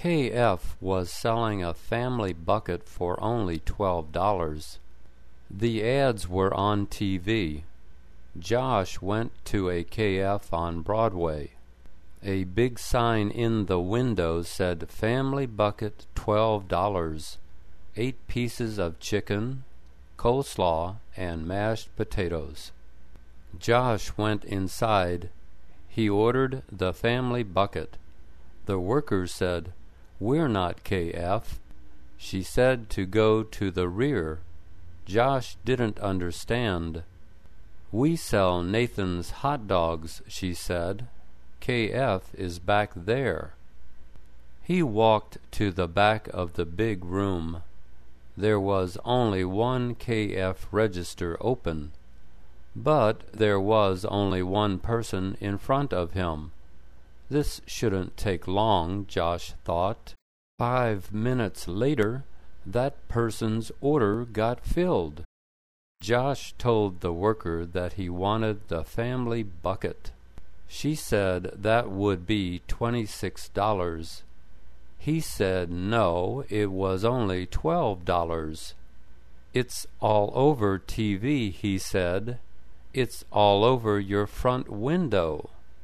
KF was selling a family bucket for only $12. The ads were on TV. Josh went to a KF on Broadway. A big sign in the window said, "Family bucket, $12, 8 pieces of chicken, coleslaw, and mashed potatoes." Josh went inside. He ordered the family bucket. The worker said, "We're not KF." She said to go to the rear. Josh didn't understand. "We sell Nathan's hot dogs," she said. "KF is back there." He walked to the back of the big room. There was only one KF register open, but there was only one person in front of him. This shouldn't take long, Josh thought. 5 minutes later, that person's order got filled. Josh told the worker that he wanted the family bucket. She said that would be $26. He said no, it was only $12. "It's all over TV," he said. "It's all over your front window."